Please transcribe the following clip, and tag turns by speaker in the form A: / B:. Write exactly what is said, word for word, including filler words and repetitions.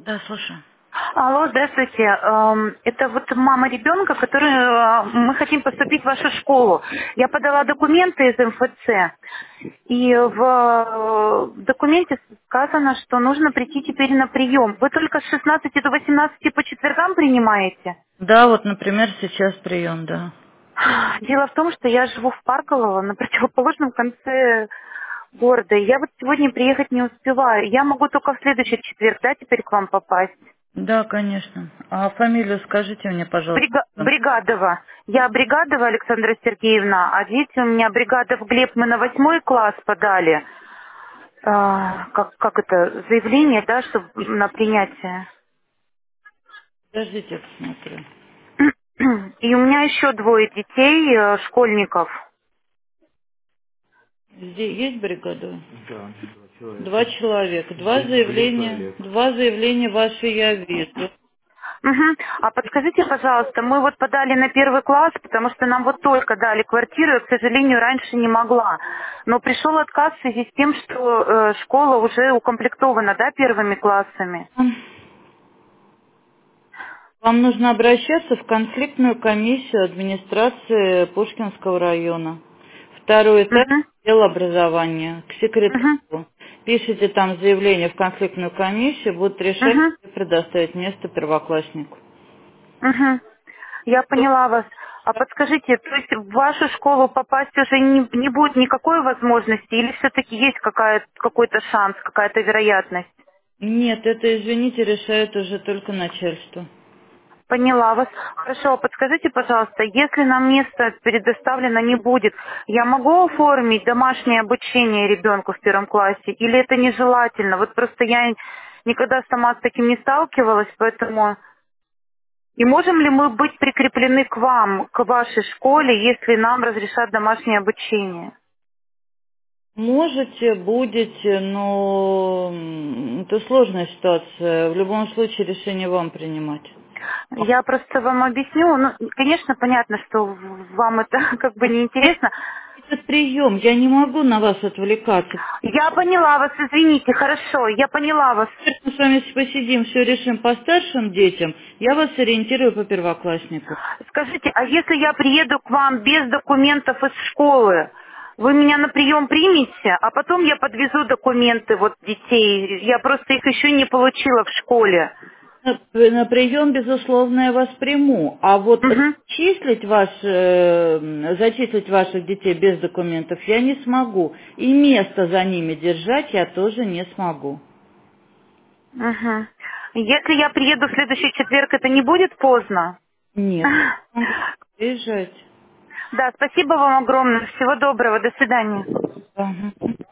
A: Да, слушаю.
B: Алло, здравствуйте. Эм, Это вот мама ребенка, который э, мы хотим поступить в вашу школу. Я подала документы из эм эф цэ, и в э, документе сказано, что нужно прийти теперь на прием. Вы только с шестнадцати до восемнадцати по четвергам принимаете?
A: Да, вот, например, сейчас прием, да.
B: Дело в том, что я живу в Парково, на противоположном конце города. И я вот сегодня приехать не успеваю. Я могу только в следующий четверг, да, теперь к вам попасть?
A: Да, конечно. А фамилию скажите мне, пожалуйста.
B: Брига- Бригадова. Я Бригадова Александра Сергеевна, а дети у меня Бригадов Глеб, мы на восьмой класс подали. А, как, как это, заявление, да, чтобы на принятие.
A: Подождите, я посмотрю.
B: И у меня еще двое детей, э, школьников.
A: Здесь есть бригада? Два человека. Два заявления. Два заявления ваши я вижу.
B: Мгм. А подскажите, пожалуйста, мы вот подали на первый класс, потому что нам вот только дали квартиру, я, к сожалению, раньше не могла. Но пришел отказ в связи с тем, что э, школа уже укомплектована, да, первыми классами.
A: Вам нужно обращаться в конфликтную комиссию администрации Пушкинского района. Второй этап
B: Угу.
A: отдел образования к
B: Угу.
A: секретарю. Пишите там заявление в конфликтную комиссию, будут решать
B: Угу.
A: и предоставить место первокласснику.
B: Угу. Я поняла вас. А подскажите, то есть в вашу школу попасть уже не, не будет никакой возможности или все-таки есть какая, какой-то шанс, какая-то вероятность?
A: Нет, это, извините, решает уже только начальство.
B: Поняла вас. Хорошо, подскажите, пожалуйста, если нам место предоставлено не будет, я могу оформить домашнее обучение ребенку в первом классе или это нежелательно? Вот просто я никогда сама с таким не сталкивалась, поэтому... И можем ли мы быть прикреплены к вам, к вашей школе, если нам разрешат домашнее обучение?
A: Можете, будете, но м, это сложная ситуация. В любом случае решение вам принимать.
B: Я просто вам объясню. Ну, конечно, понятно, что вам это как бы не интересно.
A: Этот прием, я не могу на вас отвлекаться.
B: Я поняла вас, извините, хорошо, я поняла вас.
A: Мы с вами посидим, все решим по старшим детям. Я вас ориентирую по первокласснику.
B: Скажите, а если я приеду к вам без документов из школы, вы меня на прием примете, а потом я подвезу документы вот детей. Я просто их еще не получила в школе.
A: На, на прием, безусловно, я вас приму. А вот
B: Угу.
A: числить, ваш, э, зачислить ваших детей без документов я не смогу. И место за ними держать я тоже не смогу.
B: Угу. Если я приеду в следующий четверг, это не будет поздно?
A: Нет. Приезжайте.
B: Да, спасибо вам огромное. Всего доброго. До свидания.
A: Ага.